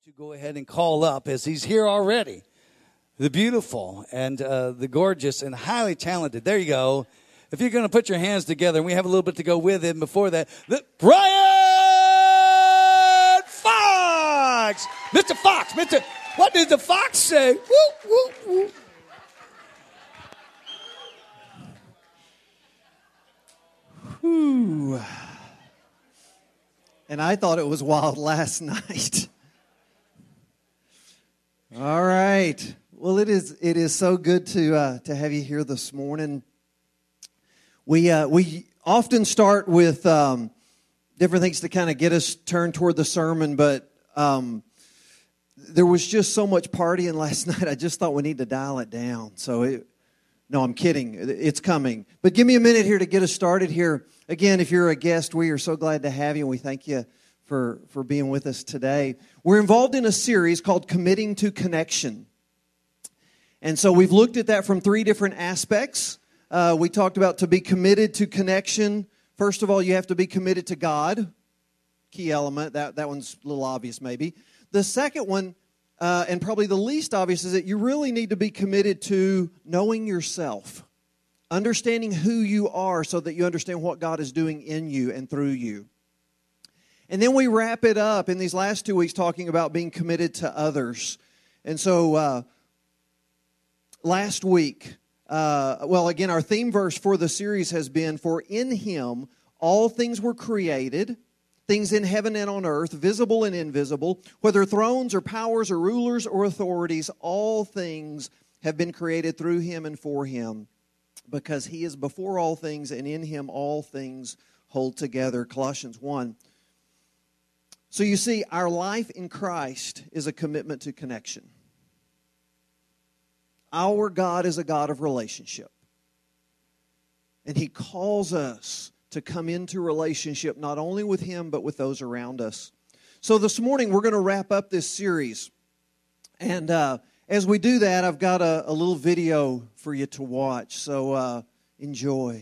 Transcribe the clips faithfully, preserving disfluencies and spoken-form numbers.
you go ahead and call up, as he's here already, the beautiful and uh, the gorgeous and highly talented. There you go. If you're going to put your hands together, and we have a little bit to go with it before that, the, Brian Fox! Mister Fox, Mister What did the fox say? Woo, woo, woo. Whew. And I thought it was wild last night. All right. Well, it is it is so good to uh, to have you here this morning. We uh, we often start with um, different things to kind of get us turned toward the sermon, but um, there was just so much partying last night. I just thought we need to dial it down. So, it, no, I'm kidding. It's coming. But give me a minute here to get us started here. Again, if you're a guest, we are so glad to have you, and we thank you for, for being with us today. We're involved in a series called Committing to Connection. And so we've looked at that from three different aspects. Uh, we talked about to be committed to connection. First of all, you have to be committed to God. Key element. That, that one's a little obvious maybe. The second one, uh, and probably the least obvious, is that you really need to be committed to knowing yourself. Understanding who you are so that you understand what God is doing in you and through you. And then we wrap it up in these last two weeks talking about being committed to others. And so uh, last week, uh, well, again, our theme verse for the series has been, "For in Him all things were created, things in heaven and on earth, visible and invisible, whether thrones or powers or rulers or authorities, all things have been created through Him and for Him. Because He is before all things, and in Him all things hold together." Colossians one. So you see, our life in Christ is a commitment to connection. Our God is a God of relationship. And He calls us to come into relationship not only with Him, but with those around us. So this morning, we're going to wrap up this series. And uh, as we do that, I've got a, a little video for you to watch. So uh, enjoy.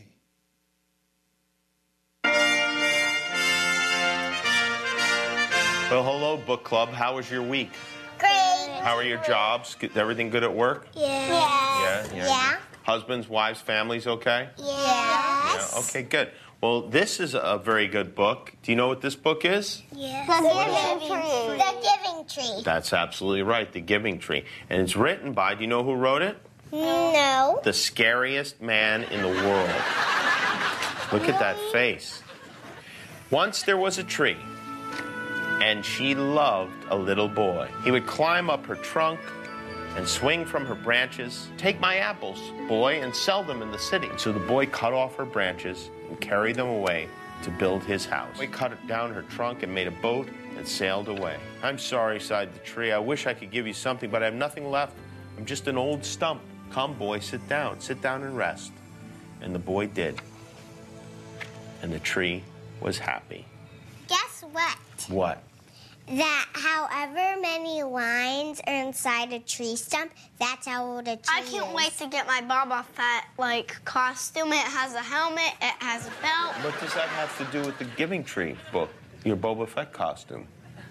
Well, hello, book club. How was your week? Great. How are your jobs? Good- Everything good at work? Yeah. Yeah, yeah. Yeah. Husbands, wives, families okay? Yes. Yeah, okay, good. Well, this is a very good book. Do you know what this book is? Yes. The Giving Tree. The Giving Tree. That's absolutely right, The Giving Tree. And it's written by, do you know who wrote it? No. The scariest man in the world. Look at that face. Once there was a tree, and she loved a little boy. He would climb up her trunk and swing from her branches. "Take my apples, boy, and sell them in the city." So the boy cut off her branches and carried them away to build his house. He cut down her trunk and made a boat and sailed away. "I'm sorry," sighed the tree. "I wish I could give you something, but I have nothing left. I'm just an old stump. Come, boy, sit down. Sit down and rest." And the boy did. And the tree was happy. Guess what? What? That however many lines are inside a tree stump, that's how old a tree I can't is. wait to get my Boba Fett, like, costume. It has a helmet, it has a belt. What does that have to do with the Giving Tree book? Your Boba Fett costume?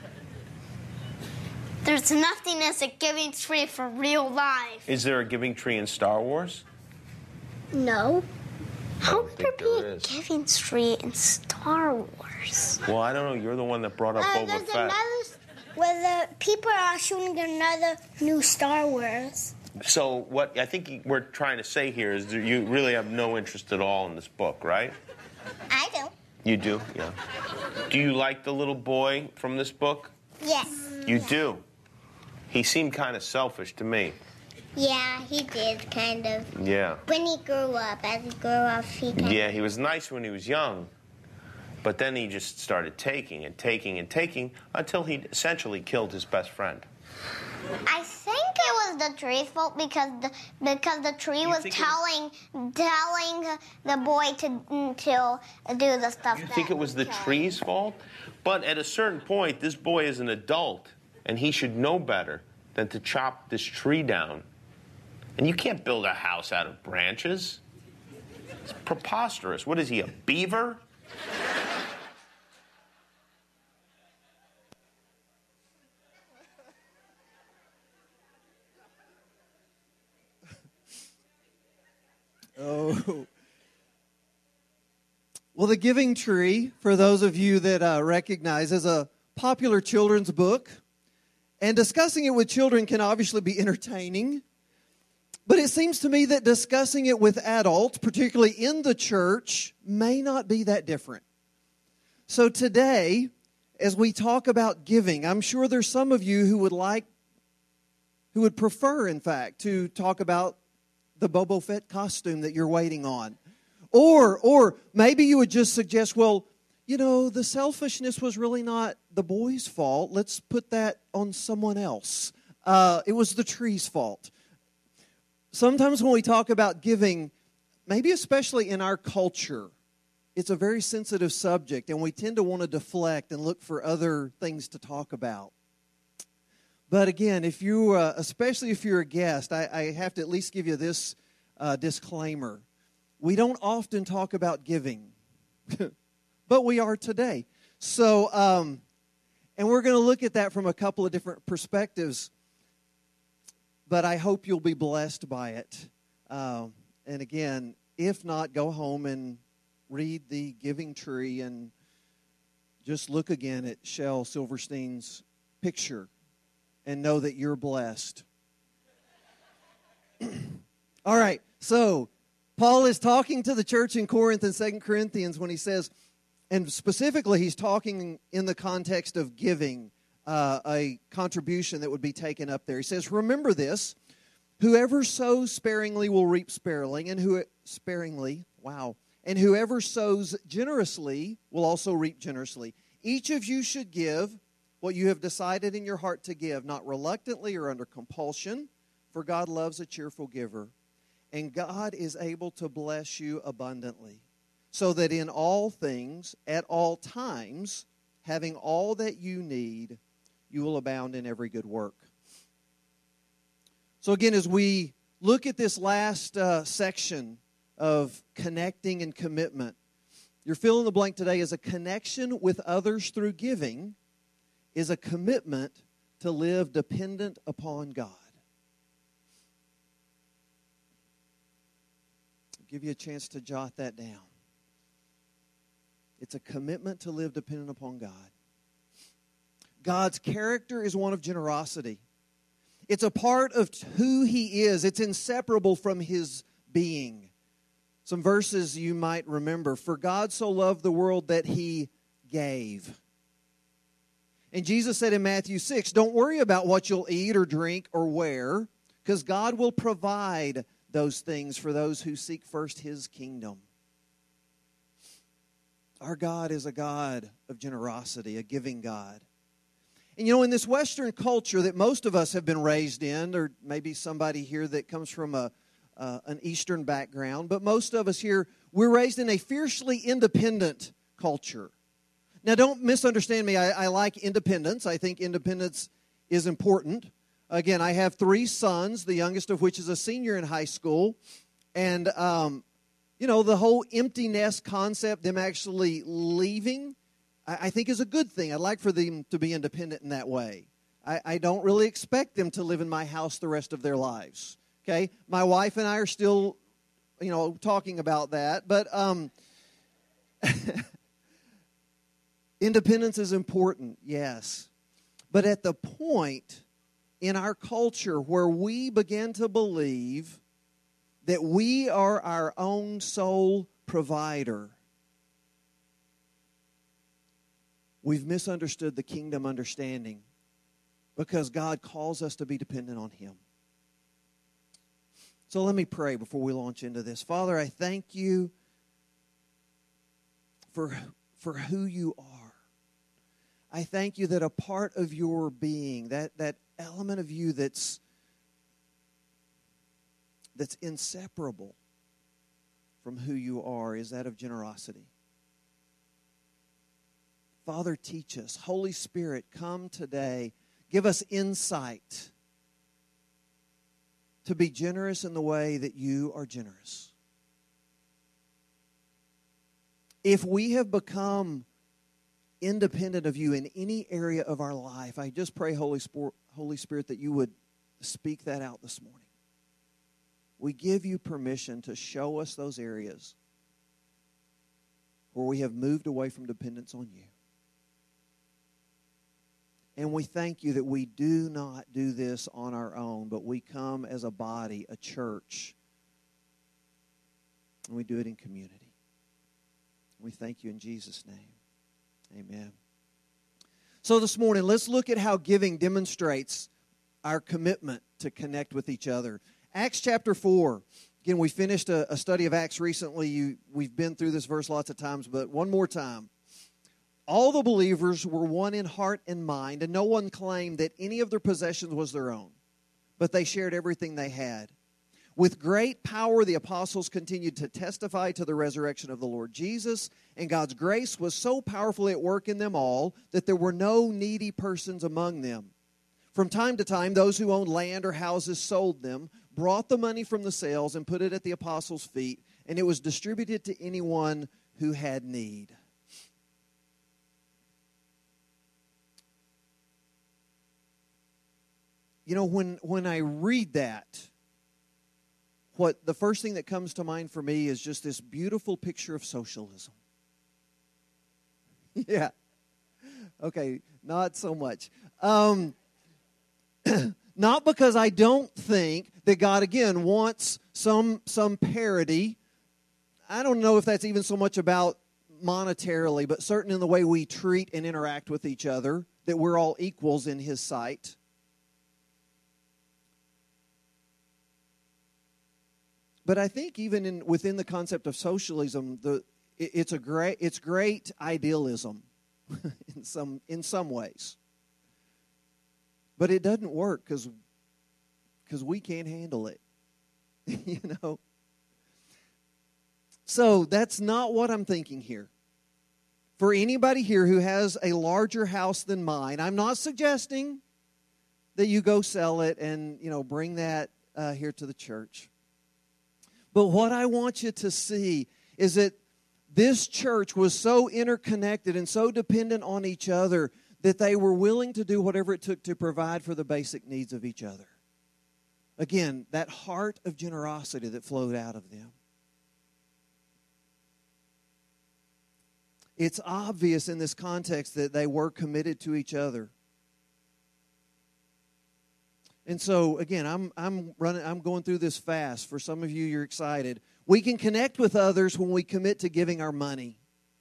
There's nothing as a Giving Tree for real life. Is there a Giving Tree in Star Wars? No. How don't could there think be there a is. Giving Tree in Star Wars? Well, I don't know. You're the one that brought up Uh, Boba there's Fett. another, where the people are shooting another new Star Wars. So what I think we're trying to say here is that you really have no interest at all in this book, right? I do. You do? Yeah. Do you like the little boy from this book? Yes. You do? He seemed kind of selfish to me. Yeah, he did, kind of. Yeah. When he grew up, as he grew up, he kind Yeah, he was nice when he was young, but then he just started taking and taking and taking until he essentially killed his best friend. I think it was the tree's fault because the because the tree You was think it telling telling the boy to to do the stuff. You that think it was the he could. tree's fault? But at a certain point, this boy is an adult, and he should know better than to chop this tree down. And you can't build a house out of branches. It's preposterous. What is he, a beaver? go. Well, The Giving Tree, for those of you that uh, recognize, is a popular children's book. And discussing it with children can obviously be entertaining. But it seems to me that discussing it with adults, particularly in the church, may not be that different. So today, as we talk about giving, I'm sure there's some of you who would like, who would prefer, in fact, to talk about the Boba Fett costume that you're waiting on. Or, or maybe you would just suggest, well, you know, the selfishness was really not the boy's fault. Let's put that on someone else. Uh, it was the tree's fault. Sometimes when we talk about giving, maybe especially in our culture, it's a very sensitive subject, and we tend to want to deflect and look for other things to talk about. But again, if you, uh, especially if you're a guest, I, I have to at least give you this uh, disclaimer. We don't often talk about giving, but we are today. So, um, and we're going to look at that from a couple of different perspectives. But I hope you'll be blessed by it. Uh, and again, if not, go home and read The Giving Tree and just look again at Shel Silverstein's picture and know that you're blessed. All right, so Paul is talking to the church in Corinth in Second Corinthians when he says, and specifically he's talking in the context of giving uh, a contribution that would be taken up there. He says, remember this, whoever sows sparingly will reap sparingly, and who sparingly, wow, and whoever sows generously will also reap generously. Each of you should give what you have decided in your heart to give, not reluctantly or under compulsion, for God loves a cheerful giver. And God is able to bless you abundantly, so that in all things, at all times, having all that you need, you will abound in every good work. So again, as we look at this last uh, section of connecting and commitment, your fill in the blank today is a connection with others through giving is a commitment to live dependent upon God. I'll give you a chance to jot that down. It's a commitment to live dependent upon God. God's character is one of generosity. It's a part of who He is. It's inseparable from His being. Some verses you might remember. For God so loved the world that He gave. And Jesus said in Matthew six, don't worry about what you'll eat or drink or wear, because God will provide those things for those who seek first His kingdom. Our God is a God of generosity, a giving God. And you know, in this Western culture that most of us have been raised in, or maybe somebody here that comes from a uh, an Eastern background, but most of us here, we're raised in a fiercely independent culture. Now, don't misunderstand me. I, I like independence. I think independence is important. Again, I have three sons, the youngest of which is a senior in high school. And, um, you know, the whole empty nest concept, them actually leaving, I, I think is a good thing. I'd like for them to be independent in that way. I, I don't really expect them to live in my house the rest of their lives. Okay? My wife and I are still, you know, talking about that. But um, independence is important, yes. But at the point in our culture where we begin to believe that we are our own sole provider, we've misunderstood the kingdom understanding, because God calls us to be dependent on Him. So let me pray before we launch into this. Father, I thank you for, for who you are. I thank you that a part of your being, that, that element of you that's, that's inseparable from who you are, is that of generosity. Father, teach us. Holy Spirit, come today. Give us insight to be generous in the way that you are generous. If we have become independent of you in any area of our life, I just pray, Holy Spirit, Holy Spirit, that you would speak that out this morning. we give you permission to show us those areas where we have moved away from dependence on you. And we thank you that we do not do this on our own, but we come as a body, a church, and we do it in community. We thank you in Jesus' name. Amen. So this morning, let's look at how giving demonstrates our commitment to connect with each other. Acts chapter four. Again, we finished a, a study of Acts recently. You, we've been through this verse lots of times, but one more time. All the believers were one in heart and mind, and no one claimed that any of their possessions was their own, but they shared everything they had. With great power, the apostles continued to testify to the resurrection of the Lord Jesus, and God's grace was so powerfully at work in them all that there were no needy persons among them. From time to time, those who owned land or houses sold them, brought the money from the sales, and put it at the apostles' feet, and it was distributed to anyone who had need. You know, when, when I read that, what the first thing that comes to mind for me is just this beautiful picture of socialism. Yeah. Okay, not so much. Um, not because I don't think that God, again, wants some, some parity. I don't know if that's even so much about monetarily, but certain in the way we treat and interact with each other, that we're all equals in His sight. But I think even in within the concept of socialism, the it, it's a great it's great idealism in some in some ways. But it doesn't work because because we can't handle it. You know. So that's not what I'm thinking here. For anybody here who has a larger house than mine, I'm not suggesting that you go sell it and, you know, bring that uh, here to the church. But what I want you to see is that this church was so interconnected and so dependent on each other that they were willing to do whatever it took to provide for the basic needs of each other. Again, that heart of generosity that flowed out of them. It's obvious in this context that they were committed to each other. And so, again, I'm I'm running. I'm going through this fast. For some of you, you're excited. We can connect with others when we commit to giving our money.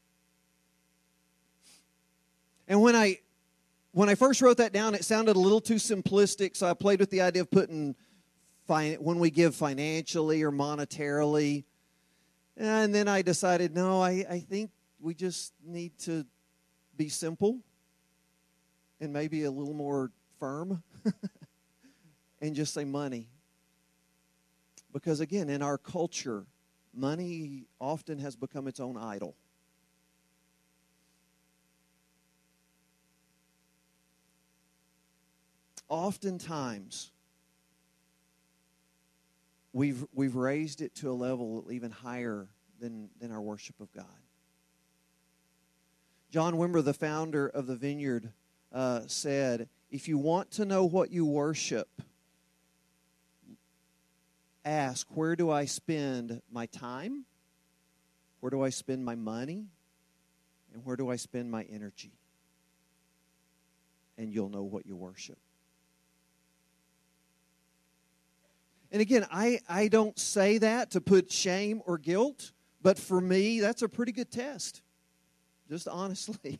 And when I when I first wrote that down, it sounded a little too simplistic. So I played with the idea of putting fin- when we give financially or monetarily. And then I decided, no, I, I think we just need to be simple and maybe a little more firm. And just say money. Because again, in our culture, money often has become its own idol. Oftentimes, we've we've raised it to a level even higher than, than our worship of God. John Wimber, the founder of the Vineyard, uh, said, if you want to know what you worship, ask, where do I spend my time? Where do I spend my money? And where do I spend my energy? And you'll know what you worship. And again, I, I don't say that to put shame or guilt, but for me, that's a pretty good test. Just honestly.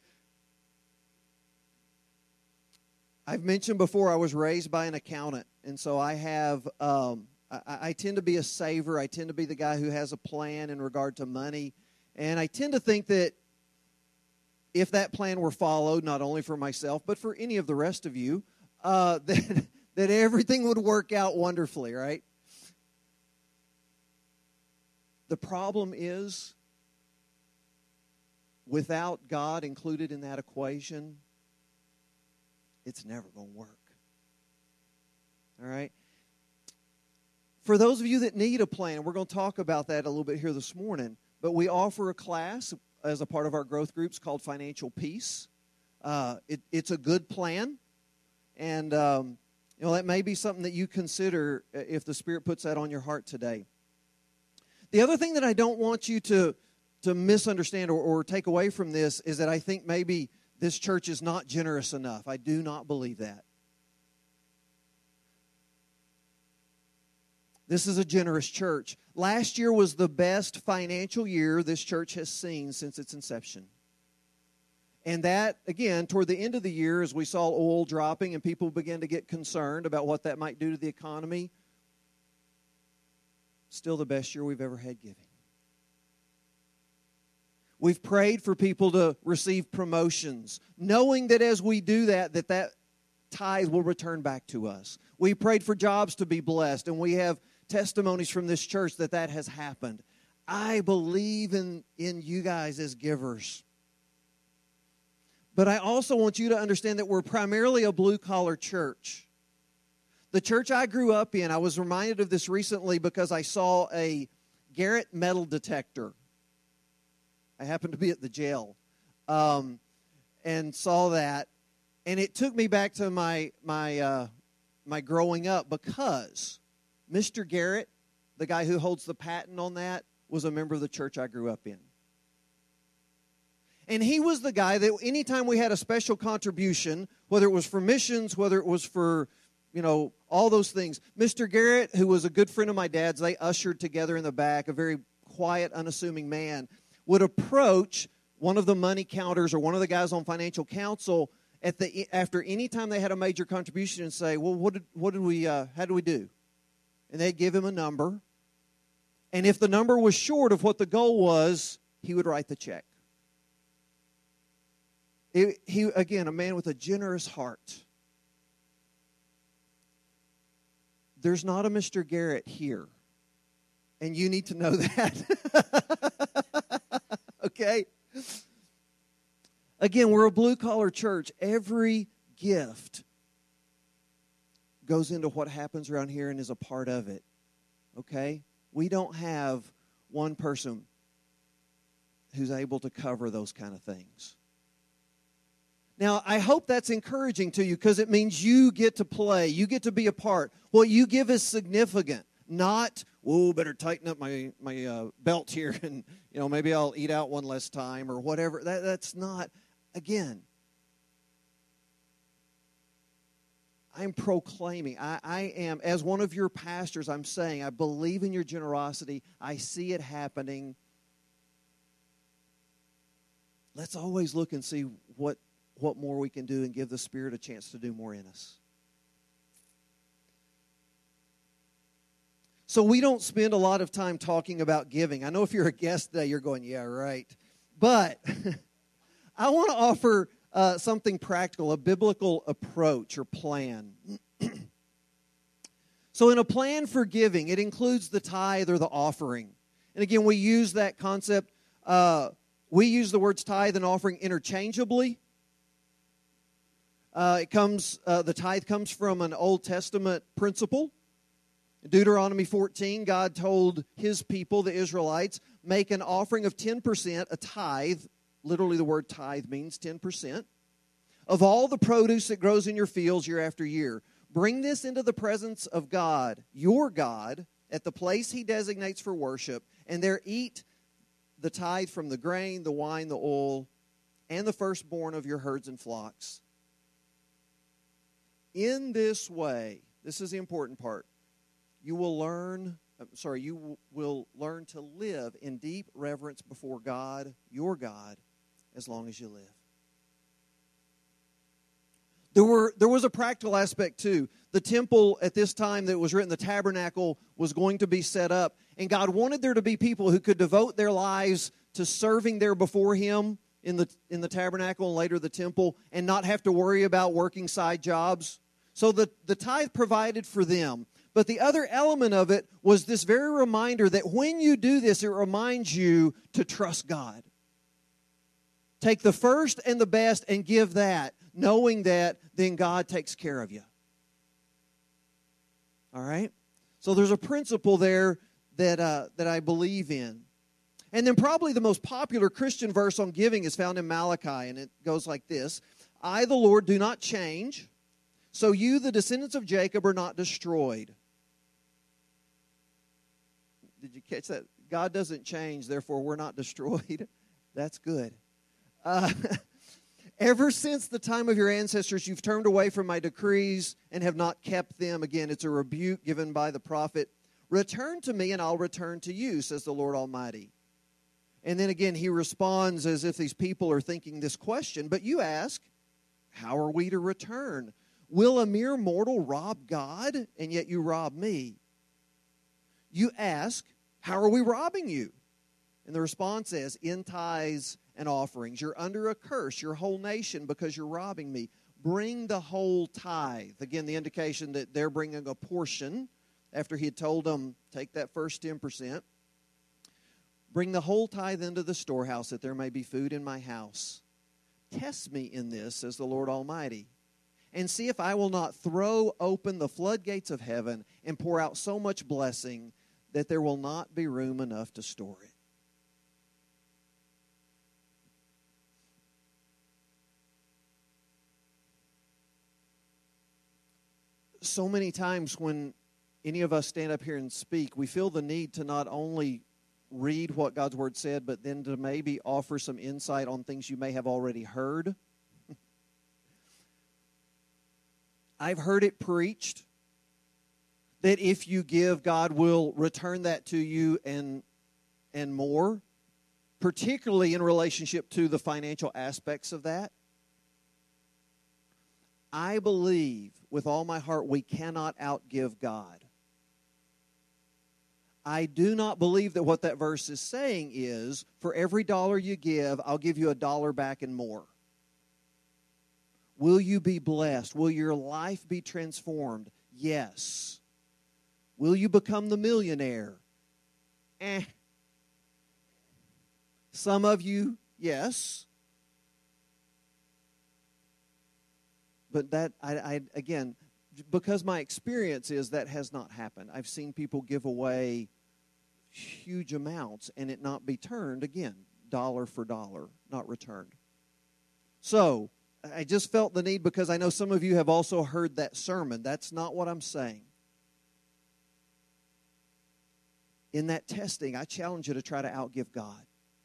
I've mentioned before I was raised by an accountant, and so I have... Um, I, I tend to be a saver. I tend to be the guy who has a plan in regard to money. And I tend to think that if that plan were followed, not only for myself, but for any of the rest of you, uh, that, that everything would work out wonderfully, right? The problem is, without God included in that equation, it's never going to work. All right? For those of you that need a plan, we're going to talk about that a little bit here this morning, but we offer a class as a part of our growth groups called Financial Peace. Uh, it, it's a good plan, and um, You know, that may be something that you consider if the Spirit puts that on your heart today. The other thing that I don't want you to, to misunderstand or, or take away from this is that I think maybe this church is not generous enough. I do not believe that. This is a generous church. Last year was the best financial year this church has seen since its inception. And that, again, toward the end of the year, as we saw oil dropping and people began to get concerned about what that might do to the economy, still the best year we've ever had giving. We've prayed for people to receive promotions, knowing that as we do that, that that tithe will return back to us. We prayed for jobs to be blessed, and we have testimonies from this church that that has happened. I believe in, in you guys as givers. But I also want you to understand that we're primarily a blue-collar church. The church I grew up in, I was reminded of this recently because I saw a Garrett metal detector. I happened to be at the jail um, and saw that. And it took me back to my, my, uh, my growing up because Mister Garrett, the guy who holds the patent on that, was a member of the church I grew up in. And he was the guy that anytime we had a special contribution, whether it was for missions, whether it was for, you know, all those things, Mister Garrett, who was a good friend of my dad's, they ushered together in the back, a very quiet, unassuming man, would approach one of the money counters or one of the guys on financial counsel at the after any time they had a major contribution and say, well, what did, what did we, uh, how did we do? And they'd give him a number. And if the number was short of what the goal was, he would write the check. It, he, again, a man with a generous heart. There's not a Mister Garrett here. And you need to know that. Okay? Again, we're a blue-collar church. Every gift goes into what happens around here and is a part of it. Okay? We don't have one person who's able to cover those kind of things. Now, I hope that's encouraging to you because it means you get to play. You get to be a part. What you give is significant, not, whoa, better tighten up my, my uh, belt here and, you know, maybe I'll eat out one less time or whatever. That, that's not, again, I'm proclaiming, I, I am, as one of your pastors, I'm saying, I believe in your generosity. I see it happening. Let's always look and see what what more we can do and give the Spirit a chance to do more in us. So we don't spend a lot of time talking about giving. I know if you're a guest today, you're going, yeah, right. But I want to offer uh, something practical, a biblical approach or plan. So in a plan for giving, it includes the tithe or the offering. And again, we use that concept. Uh, we use the words tithe and offering interchangeably. Uh, it comes. Uh, the tithe comes from an Old Testament principle. In Deuteronomy fourteen, God told His people, the Israelites, make an offering of ten percent, a tithe. Literally, the word tithe means ten percent of all the produce that grows in your fields year after year. Bring this into the presence of God, your God, at the place He designates for worship, and there eat the tithe from the grain, the wine, the oil, and the firstborn of your herds and flocks. In this way, this is the important part, you will learn, sorry, you w- will learn to live in deep reverence before God, your God, as long as you live. There were there was a practical aspect too. The temple at this time that was written, the tabernacle, was going to be set up. And God wanted there to be people who could devote their lives to serving there before Him in the in the tabernacle and later the temple and not have to worry about working side jobs. So the, the tithe provided for them. But the other element of it was this very reminder that when you do this, it reminds you to trust God. Take the first and the best and give that, knowing that then God takes care of you. All right? So there's a principle there that uh, that I believe in. And then probably the most popular Christian verse on giving is found in Malachi, and it goes like this. I, the Lord, do not change. so you, the descendants of Jacob, are not destroyed. Did you catch that? God doesn't change, therefore we're not destroyed. That's good. Uh, Ever since the time of your ancestors, you've turned away from my decrees and have not kept them. Again, it's a rebuke given by the prophet. Return to me and I'll return to you, says the Lord Almighty. And then again, he responds as if these people are thinking this question. But you ask, how are we to return? Will a mere mortal rob God? And yet you rob me. You ask, how are we robbing you? And the response is, in tithes and offerings. You're under a curse, your whole nation, because you're robbing me. Bring the whole tithe. Again, the indication that they're bringing a portion after he had told them, take that first ten percent. Bring the whole tithe into the storehouse that there may be food in my house. Test me in this, says the Lord Almighty, and see if I will not throw open the floodgates of heaven and pour out so much blessing that there will not be room enough to store it. So many times when any of us stand up here and speak, we feel the need to not only read what God's Word said, but then to maybe offer some insight on things you may have already heard. I've heard it preached that if you give, God will return that to you and, and more, particularly in relationship to the financial aspects of that. I believe with all my heart we cannot outgive God. I do not believe that what that verse is saying is, for every dollar you give, I'll give you a dollar back and more. Will you be blessed? Will your life be transformed? Yes. Will you become the millionaire? Eh. Some of you, yes. But that, I, I again, because my experience is that has not happened. I've seen people give away huge amounts and it not be turned, again, dollar for dollar, not returned. So, I just felt the need because I know some of you have also heard that sermon. That's not what I'm saying. In that testing, I challenge you to try to outgive God.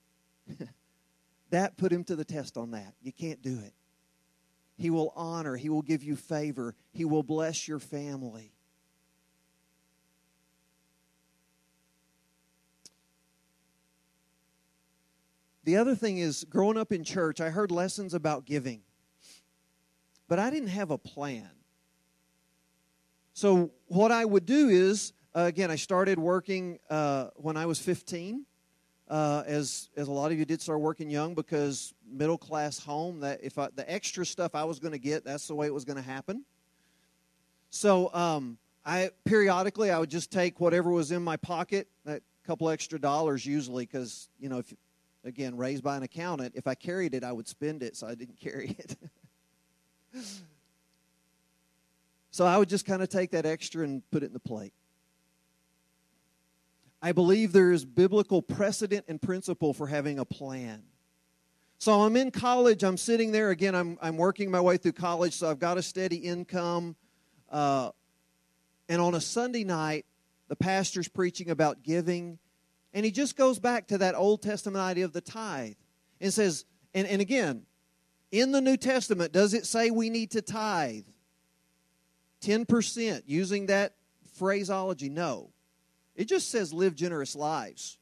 That put him to the test on that. You can't do it. He will honor. He will give you favor. He will bless your family. The other thing is, growing up in church, I heard lessons about giving. But I didn't have a plan. So what I would do is, uh, again, I started working uh, when I was fifteen. Uh, as as a lot of you did start working young, because middle class home, that if I, the extra stuff I was going to get, that's the way it was going to happen. So um, I periodically I would just take whatever was in my pocket, that couple extra dollars usually, because you know, if again raised by an accountant, if I carried it, I would spend it, so I didn't carry it. So I would just kind of take that extra and put it in the plate. I believe there is biblical precedent and principle for having a plan. So I'm in college. I'm sitting there. Again, I'm, I'm working my way through college, so I've got a steady income. Uh, and on a Sunday night, the pastor's preaching about giving, and he just goes back to that Old Testament idea of the tithe and says, and, and again, in the New Testament, does it say we need to tithe ten percent using that phraseology? No. It just says live generous lives.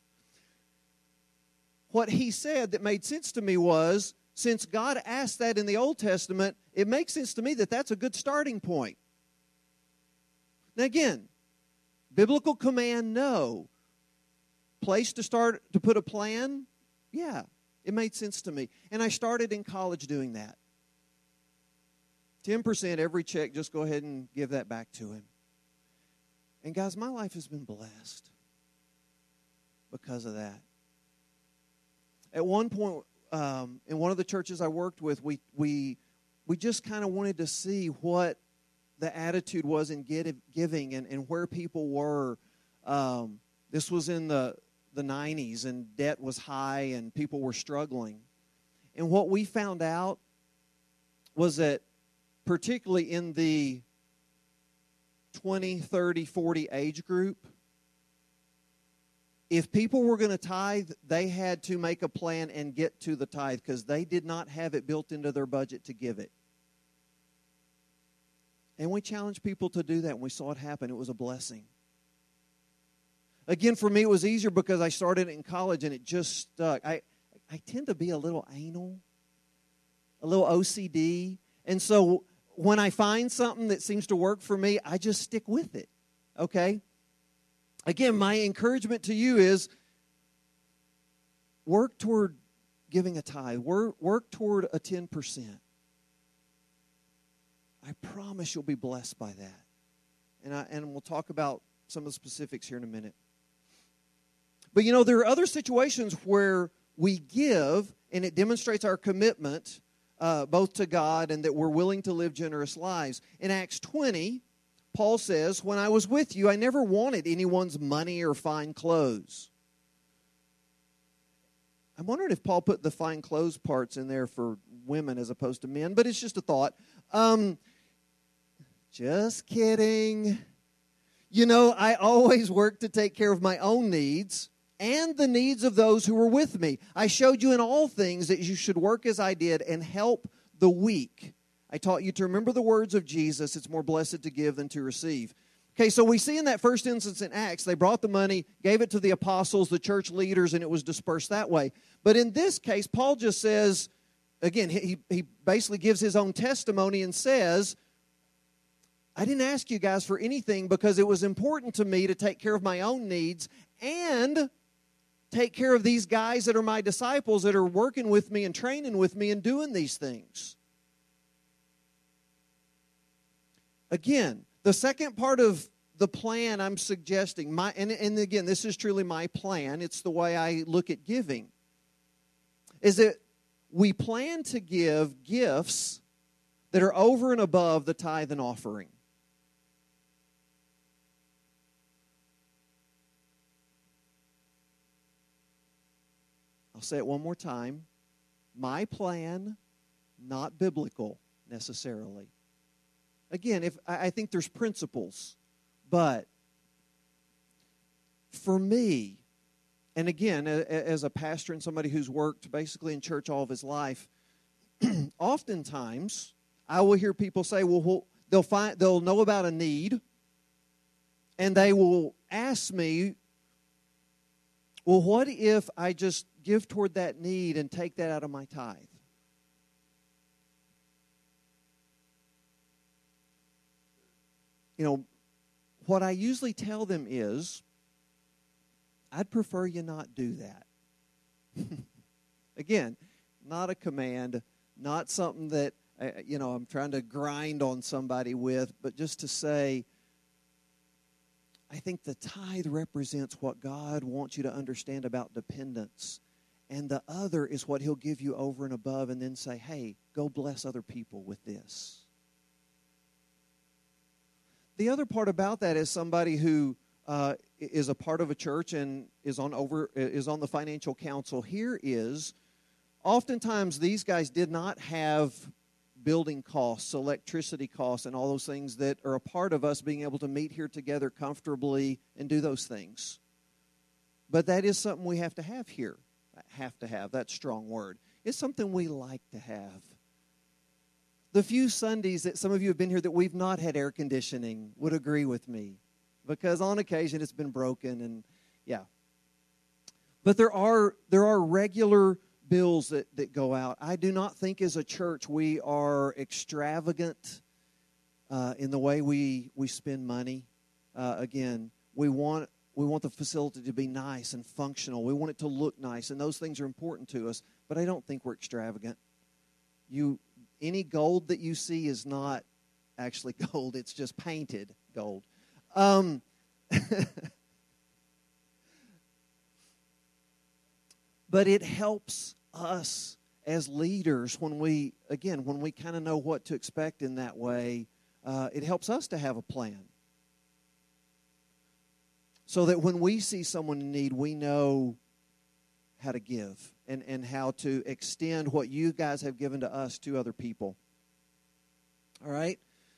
What he said that made sense to me was, since God asked that in the Old Testament, it makes sense to me that that's a good starting point. Now again, biblical command, no. Place to start, to put a plan, yeah, it made sense to me. And I started in college doing that. ten percent every check, just go ahead and give that back to him. And guys, my life has been blessed because of that. At one point, um, in one of the churches I worked with, we we we just kind of wanted to see what the attitude was in get, giving and, and where people were. Um, this was in the, the nineties, and debt was high, and people were struggling. And what we found out was that particularly in the twenty, thirty, forty age group, if people were going to tithe, they had to make a plan and get to the tithe because they did not have it built into their budget to give it. And we challenged people to do that, and we saw it happen. It was a blessing. Again, for me, it was easier because I started it in college, and it just stuck. I, I tend to be a little anal, a little O C D. And so when I find something that seems to work for me, I just stick with it, okay? Again, my encouragement to you is work toward giving a tithe. Work, work toward a ten percent. I promise you'll be blessed by that. And, I, and we'll talk about some of the specifics here in a minute. But, you know, there are other situations where we give, and it demonstrates our commitment uh, both to God and that we're willing to live generous lives. In Acts twenty, Paul says, "When I was with you, I never wanted anyone's money or fine clothes." I'm wondering if Paul put the fine clothes parts in there for women as opposed to men, but it's just a thought. Um, just kidding. You know, I always work to take care of my own needs and the needs of those who were with me. I showed you in all things that you should work as I did and help the weak. I taught you to remember the words of Jesus. It's more blessed to give than to receive. Okay, so we see in that first instance in Acts, they brought the money, gave it to the apostles, the church leaders, and it was dispersed that way. But in this case, Paul just says, again, he, he basically gives his own testimony and says, I didn't ask you guys for anything because it was important to me to take care of my own needs and take care of these guys that are my disciples that are working with me and training with me and doing these things. Again, the second part of the plan I'm suggesting, my and, and again, this is truly my plan. It's the way I look at giving, is that we plan to give gifts that are over and above the tithe and offering. I'll say it one more time. My plan, not biblical necessarily. Again, if I think there's principles, but for me, and again, as a pastor and somebody who's worked basically in church all of his life, oftentimes I will hear people say, "Well, they'll find they'll know about a need, and they will ask me, well, what if I just give toward that need and take that out of my tithe?" You know, what I usually tell them is, I'd prefer you not do that. Again, not a command, not something that, uh, you know, I'm trying to grind on somebody with, but just to say, I think the tithe represents what God wants you to understand about dependence. And the other is what He'll give you over and above and then say, hey, go bless other people with this. The other part about that is somebody who uh, is a part of a church and is on over is on the financial council here is, oftentimes these guys did not have building costs, electricity costs, and all those things that are a part of us being able to meet here together comfortably and do those things. But that is something we have to have here. Have to have, that's a strong word. It's something we like to have. The few Sundays that some of you have been here that we've not had air conditioning would agree with me, because on occasion it's been broken, and yeah. But there are there are regular bills that, that go out. I do not think as a church we are extravagant uh, in the way we, we spend money. Uh, again, we want we want the facility to be nice and functional. We want it to look nice, and those things are important to us, but I don't think we're extravagant. You Any gold that you see is not actually gold. It's just painted gold. Um, but it helps us as leaders when we, again, when we kind of know what to expect in that way. Uh, it helps us to have a plan. So that when we see someone in need, we know how to give and, and how to extend what you guys have given to us to other people. All right?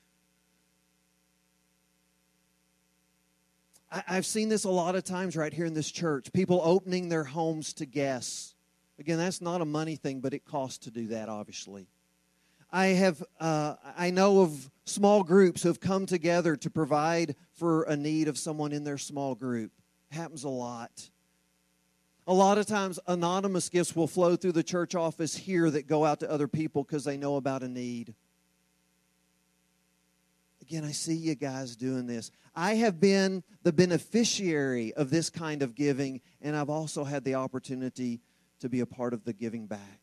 I, I've seen this a lot of times right here in this church. People opening their homes to guests. Again, that's not a money thing, but it costs to do that, obviously. I have, uh, I know of small groups who have come together to provide for a need of someone in their small group. It happens a lot. A lot of times, anonymous gifts will flow through the church office here that go out to other people because they know about a need. Again, I see you guys doing this. I have been the beneficiary of this kind of giving, and I've also had the opportunity to be a part of the giving back.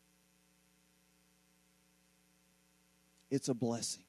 It's a blessing.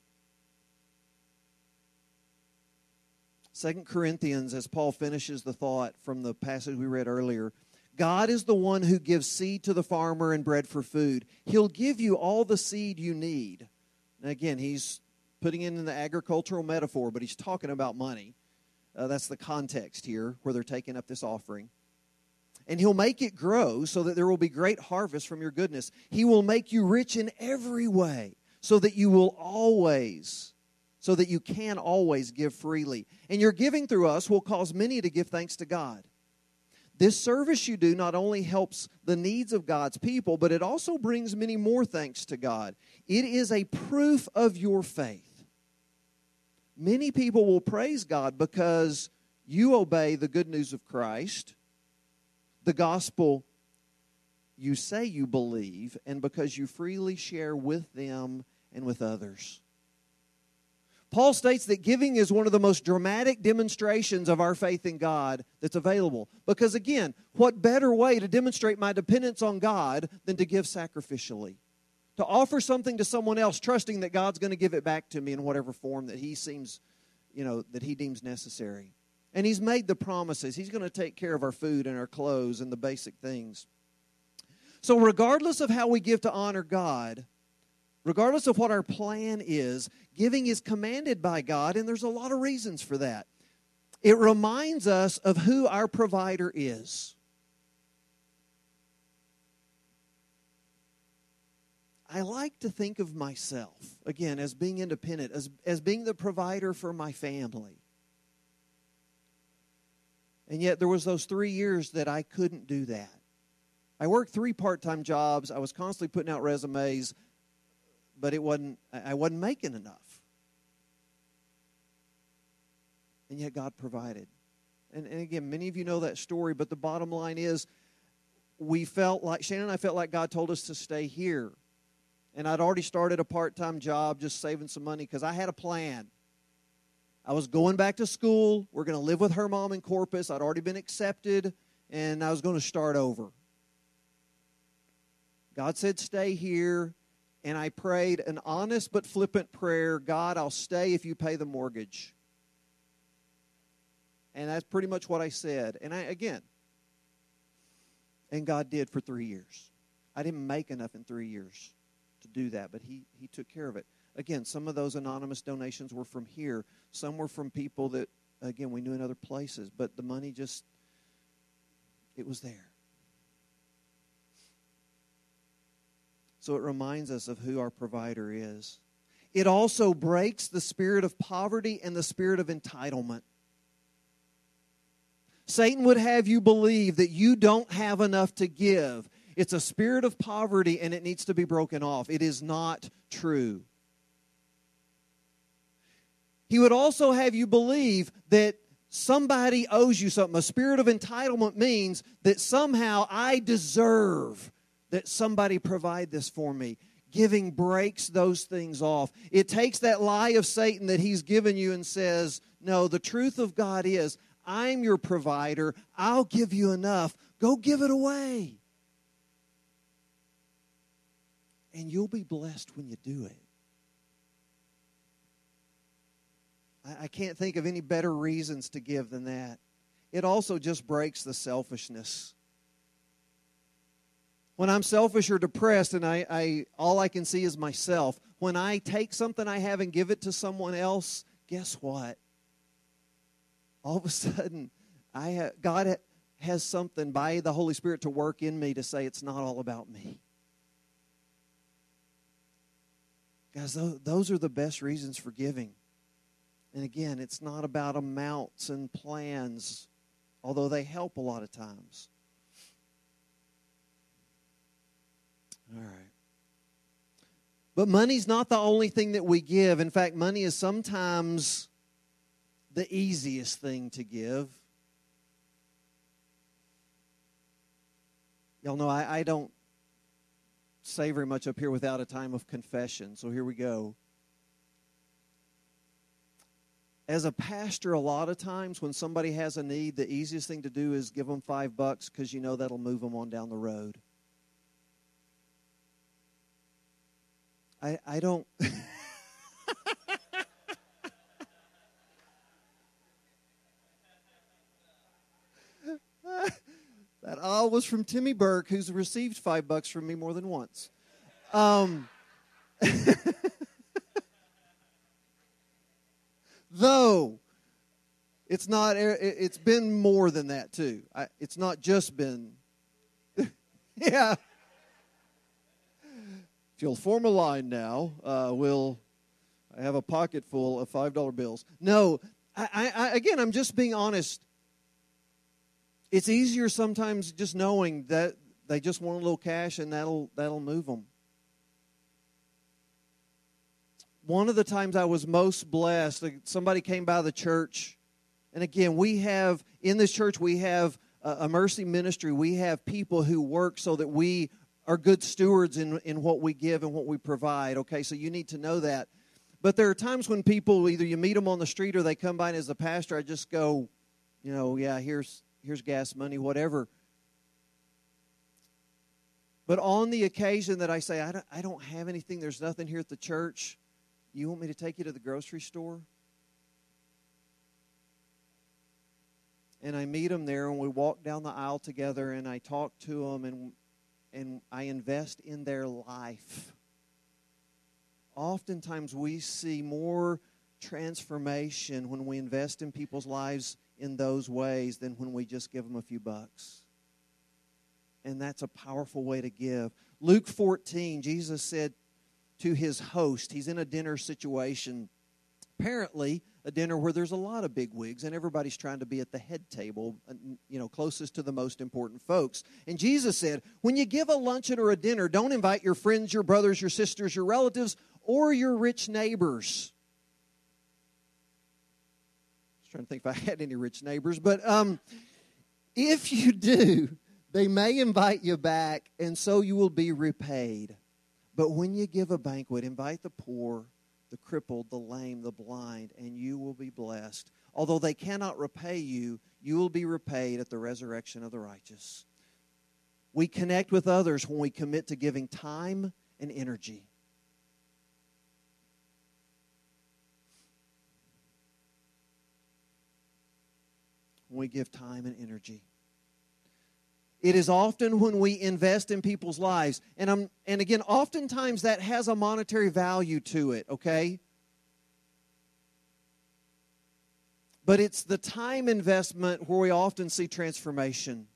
Second Corinthians, as Paul finishes the thought from the passage we read earlier, God is the one who gives seed to the farmer and bread for food. He'll give you all the seed you need. And again, he's putting it in the agricultural metaphor, but he's talking about money. Uh, that's the context here where they're taking up this offering. And he'll make it grow so that there will be great harvest from your goodness. He will make you rich in every way so that you will always, so that you can always give freely. And your giving through us will cause many to give thanks to God. This service you do not only helps the needs of God's people, but it also brings many more thanks to God. It is a proof of your faith. Many people will praise God because you obey the good news of Christ, the gospel you say you believe, and because you freely share with them and with others. Paul states that giving is one of the most dramatic demonstrations of our faith in God that's available. Because again, what better way to demonstrate my dependence on God than to give sacrificially? To offer something to someone else, trusting that God's going to give it back to me in whatever form that He seems, you know, that He deems necessary. And He's made the promises. He's going to take care of our food and our clothes and the basic things. So regardless of how we give to honor God, regardless of what our plan is, giving is commanded by God, and there's a lot of reasons for that. It reminds us of who our provider is. I like to think of myself, again, as being independent, as, as being the provider for my family. And yet there was those three years that I couldn't do that. I worked three part-time jobs. I was constantly putting out resumes, but it wasn't, I wasn't making enough. And yet God provided. And, and again, many of you know that story, but the bottom line is we felt like, Shannon and I felt like God told us to stay here. And I'd already started a part-time job just saving some money because I had a plan. I was going back to school. We're going to live with her mom in Corpus. I'd already been accepted, and I was going to start over. God said, stay here. And I prayed an honest but flippant prayer, God, I'll stay if you pay the mortgage. And that's pretty much what I said. And I, again, and God did for three years. I didn't make enough in three years to do that, but he, he took care of it. Again, some of those anonymous donations were from here. Some were from people that, again, we knew in other places. But the money just, it was there. So it reminds us of who our provider is. It also breaks the spirit of poverty and the spirit of entitlement. Satan would have you believe that you don't have enough to give. It's a spirit of poverty and it needs to be broken off. It is not true. He would also have you believe that somebody owes you something. A spirit of entitlement means that somehow I deserve that somebody provide this for me. Giving breaks those things off. It takes that lie of Satan that he's given you and says, no, the truth of God is, I'm your provider. I'll give you enough. Go give it away. And you'll be blessed when you do it. I, I can't think of any better reasons to give than that. It also just breaks the selfishness. When I'm selfish or depressed and I, I all I can see is myself, when I take something I have and give it to someone else, guess what? All of a sudden, I ha- God ha- has something by the Holy Spirit to work in me to say it's not all about me. Guys, those are the best reasons for giving. And again, it's not about amounts and plans, although they help a lot of times. All right. But money's not the only thing that we give. In fact, money is sometimes the easiest thing to give. Y'all know I, I don't say very much up here without a time of confession. So here we go. As a pastor, a lot of times when somebody has a need, the easiest thing to do is give them five bucks because you know that'll move them on down the road. I, I don't... That all was from Timmy Burke, who's received five bucks from me more than once. Um, though, it's not. It's been more than that too. I, it's not just been. Yeah. If you'll form a line now, uh, we'll. I have a pocket full of five dollar bills. No, I, I, again, I'm just being honest. It's easier sometimes just knowing that they just want a little cash and that'll that'll move them. One of the times I was most blessed, somebody came by the church, and again, we have, in this church, we have a mercy ministry. We have people who work so that we are good stewards in, in what we give and what we provide, okay? So you need to know that. But there are times when people, either you meet them on the street or they come by, and as a pastor, I just go, you know, yeah, here's... Here's gas money, whatever. But on the occasion that I say, I don't, I don't have anything, there's nothing here at the church, you want me to take you to the grocery store? And I meet them there, and we walk down the aisle together, and I talk to them, and, and I invest in their life. Oftentimes we see more transformation when we invest in people's lives in those ways than when we just give them a few bucks. And that's a powerful way to give. Luke fourteen, Jesus said to his host, he's in a dinner situation, apparently a dinner where there's a lot of bigwigs and everybody's trying to be at the head table, you know, closest to the most important folks. And Jesus said, when you give a luncheon or a dinner, don't invite your friends, your brothers, your sisters, your relatives, or your rich neighbors. Trying to think if I had any rich neighbors, but um, if you do, they may invite you back, and so you will be repaid. But when you give a banquet, invite the poor, the crippled, the lame, the blind, and you will be blessed. Although they cannot repay you, you will be repaid at the resurrection of the righteous. We connect with others when we commit to giving time and energy. When we give time and energy. It is often when we invest in people's lives. And I'm, and again, oftentimes that has a monetary value to it, okay? But it's the time investment where we often see transformation.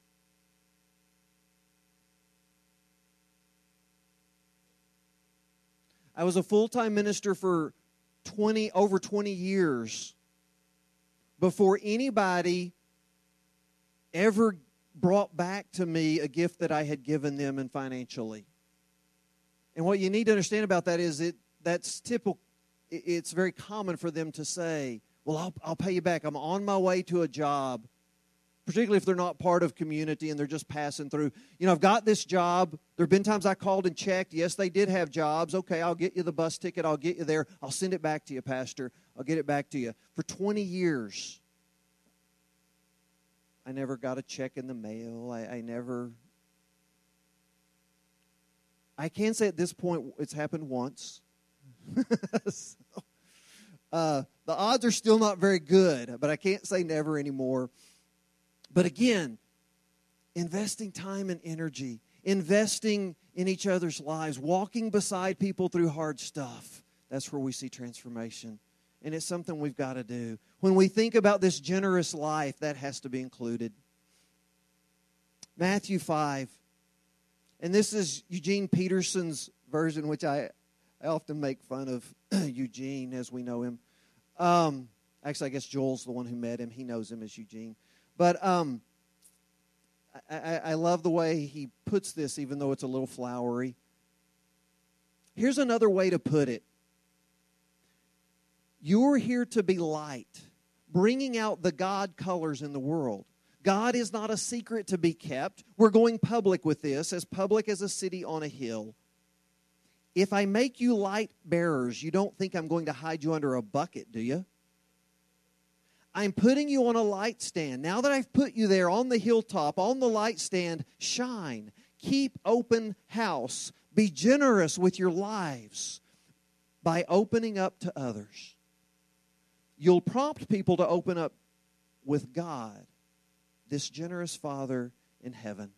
I was a full-time minister for twenty over twenty years before anybody ever brought back to me a gift that I had given them and financially. And what you need to understand about that is it that's typical. It's very common for them to say, well, I'll, I'll pay you back. I'm on my way to a job, particularly if they're not part of community and they're just passing through. You know, I've got this job. There have been times I called and checked. Yes, they did have jobs. Okay, I'll get you the bus ticket. I'll get you there. I'll send it back to you, Pastor. I'll get it back to you. For twenty years, I never got a check in the mail. I, I never... I can say at this point it's happened once. so, uh, the odds are still not very good, but I can't say never anymore. But again, investing time and energy, investing in each other's lives, walking beside people through hard stuff, that's where we see transformation. And it's something we've got to do. When we think about this generous life, that has to be included. Matthew five. And this is Eugene Peterson's version, which I, I often make fun of Eugene as we know him. Um, actually, I guess Joel's the one who met him. He knows him as Eugene. But um, I, I, I love the way he puts this, even though it's a little flowery. Here's another way to put it. You're here to be light, bringing out the God colors in the world. God is not a secret to be kept. We're going public with this, as public as a city on a hill. If I make you light bearers, you don't think I'm going to hide you under a bucket, do you? I'm putting you on a light stand. Now that I've put you there on the hilltop, on the light stand, shine. Keep open house. Be generous with your lives by opening up to others. You'll prompt people to open up with God, this generous Father in heaven.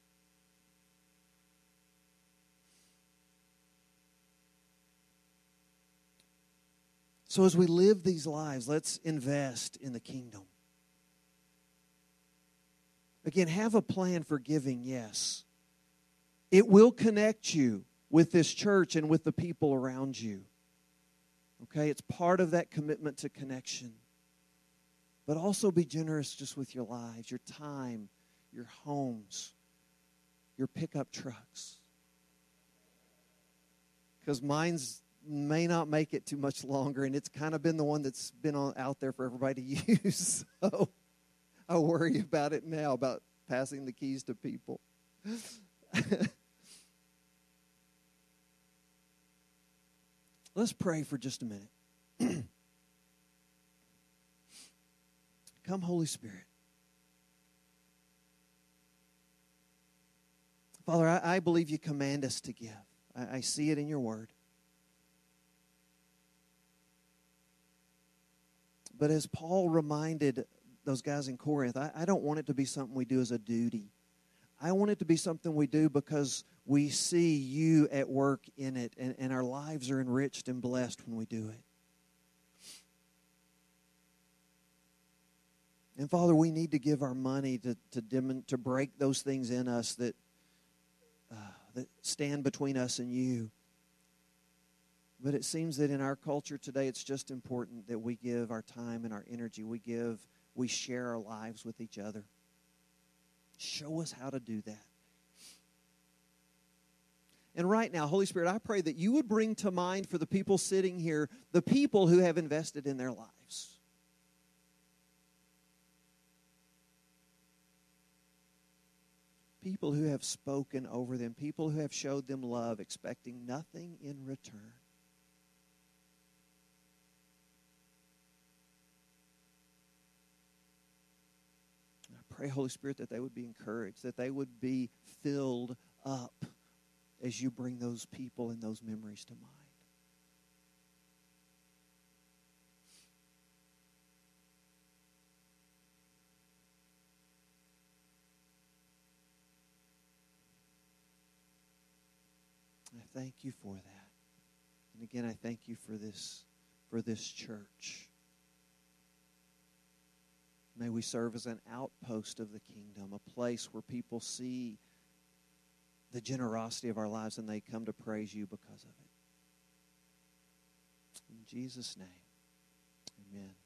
So as we live these lives, let's invest in the kingdom. Again, have a plan for giving, yes. It will connect you with this church and with the people around you. Okay, it's part of that commitment to connection. But also be generous just with your lives, your time, your homes, your pickup trucks. Because mine's may not make it too much longer, and it's kind of been the one that's been on, out there for everybody to use. So I worry about it now, about passing the keys to people. Let's pray for just a minute. Come, Holy Spirit. Father, I, I believe you command us to give. I, I see it in your word. But as Paul reminded those guys in Corinth, I, I don't want it to be something we do as a duty. I want it to be something we do because we see you at work in it, and, and our lives are enriched and blessed when we do it. And Father, we need to give our money to to, dim, to break those things in us that uh, that stand between us and you. But it seems that in our culture today, it's just important that we give our time and our energy. We give, we share our lives with each other. Show us how to do that. And right now, Holy Spirit, I pray that you would bring to mind for the people sitting here, the people who have invested in their lives. People who have spoken over them, people who have showed them love, expecting nothing in return. Pray, Holy Spirit, that they would be encouraged, that they would be filled up as you bring those people and those memories to mind. I thank you for that. And again, I thank you for this, for this church. May we serve as an outpost of the kingdom, a place where people see the generosity of our lives and they come to praise you because of it. In Jesus' name, amen.